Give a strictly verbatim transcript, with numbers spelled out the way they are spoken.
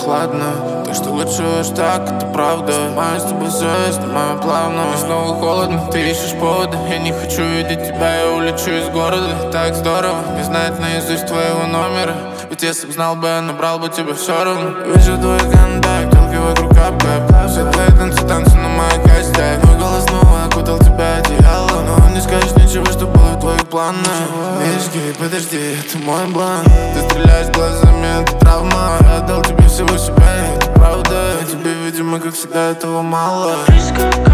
прохладно. Так что лучше уж так, это правда. Снимаю с тобой все, снимаю плавно. Мне снова холодно, ты ищешь повода. Я не хочу видеть тебя, я улечу из города. Так здорово, не знать наизусть твоего номера. Ведь если б знал бы, я набрал бы тебе все равно. Вижу твой контакт, только вокруг кап-кап. Все твои танцы, танцы на моих костях. Мой голос снова окутал тебя одеялом. Но он не скажет ничего, что было в твоих планах. Мишки, подожди, это мой блан. Ты стреляешь глазами, это травма. Я отдал тебе всего себя, это правда. Тебе, видимо, как всегда, этого мало. Жизнь как